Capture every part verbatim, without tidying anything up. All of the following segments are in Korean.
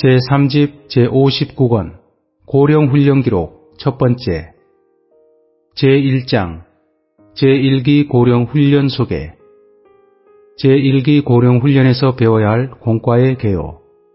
제삼 집 제오십구 권 고령훈련기록 첫 번째 제일 장 제일 기 고령훈련 소개 제일 기 고령훈련에서 배워야 할 공과의 개요.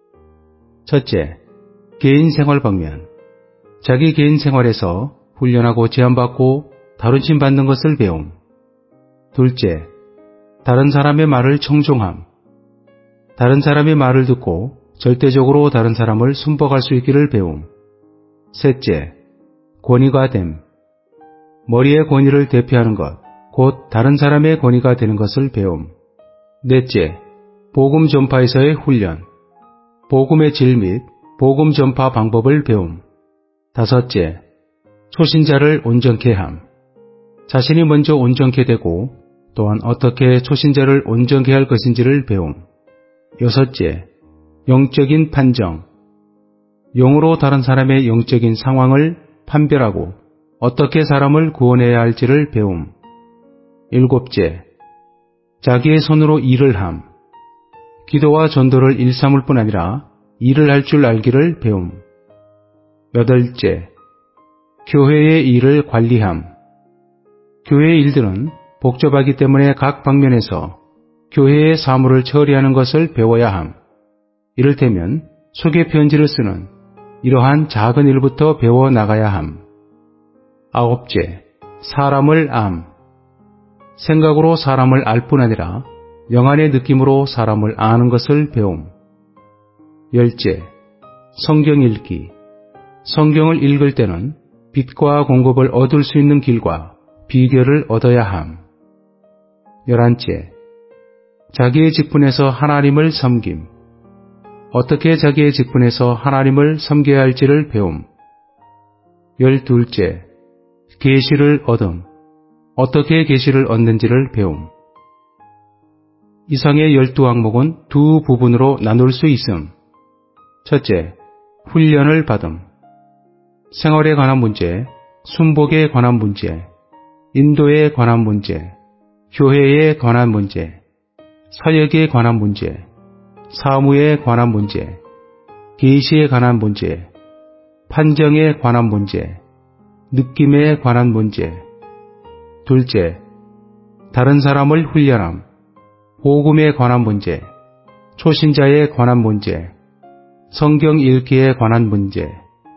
첫째, 개인생활 방면. 자기 개인생활에서 훈련하고 제한받고 다루심 받는 것을 배움. 둘째, 다른 사람의 말을 청종함. 다른 사람의 말을 듣고 절대적으로 다른 사람을 순복할 수 있기를 배움. 셋째, 권위가 됨. 머리의 권위를 대표하는 것, 곧 다른 사람의 권위가 되는 것을 배움. 넷째, 복음 전파에서의 훈련. 복음의 질 및 복음 전파 방법을 배움. 다섯째, 초신자를 온전케 함. 자신이 먼저 온전케 되고 또한 어떻게 초신자를 온전케 할 것인지를 배움. 여섯째, 영적인 판정. 영으로 다른 사람의 영적인 상황을 판별하고 어떻게 사람을 구원해야 할지를 배움. 일곱째, 자기의 손으로 일을 함. 기도와 전도를 일삼을 뿐 아니라 일을 할 줄 알기를 배움. 여덟째, 교회의 일을 관리함. 교회의 일들은 복잡하기 때문에 각 방면에서 교회의 사무를 처리하는 것을 배워야 함. 이를테면 소개 편지를 쓰는 이러한 작은 일부터 배워 나가야 함. 아홉째, 사람을 암. 생각으로 사람을 알 뿐 아니라 영안의 느낌으로 사람을 아는 것을 배움. 열째, 성경 읽기. 성경을 읽을 때는 빛과 공급을 얻을 수 있는 길과 비결을 얻어야 함. 열한째, 자기의 직분에서 하나님을 섬김. 어떻게 자기의 직분에서 하나님을 섬겨야 할지를 배움. 열둘째, 계시를 얻음. 어떻게 계시를 얻는지를 배움. 이상의 열두 항목은 두 부분으로 나눌 수 있음. 첫째, 훈련을 받음. 생활에 관한 문제, 순복에 관한 문제, 인도에 관한 문제, 교회에 관한 문제, 사역에 관한 문제, 사무에 관한 문제, 계시에 관한 문제, 판정에 관한 문제, 느낌에 관한 문제. 둘째, 다른 사람을 훈련함. 복음에 관한 문제, 초신자에 관한 문제, 성경 읽기에 관한 문제.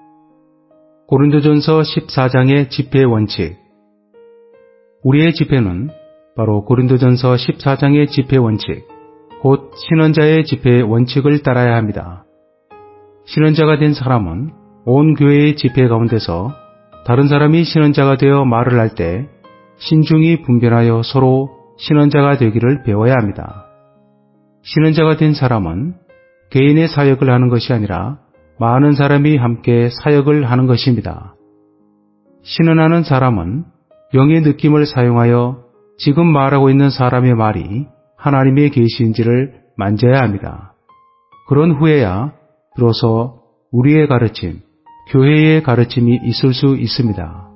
고린도전서 십사 장의 집회 원칙. 우리의 집회는 바로 고린도전서 십사 장의 집회 원칙, 곧 신원자의 집회 원칙을 따라야 합니다. 신원자가 된 사람은 온 교회의 집회 가운데서 다른 사람이 신원자가 되어 말을 할 때 신중히 분별하여 서로 신원자가 되기를 배워야 합니다. 신원자가 된 사람은 개인의 사역을 하는 것이 아니라 많은 사람이 함께 사역을 하는 것입니다. 신원하는 사람은 영의 느낌을 사용하여 지금 말하고 있는 사람의 말이 하나님의 계시인지를 만져야 합니다. 그런 후에야 비로소 우리의 가르침, 교회의 가르침이 있을 수 있습니다.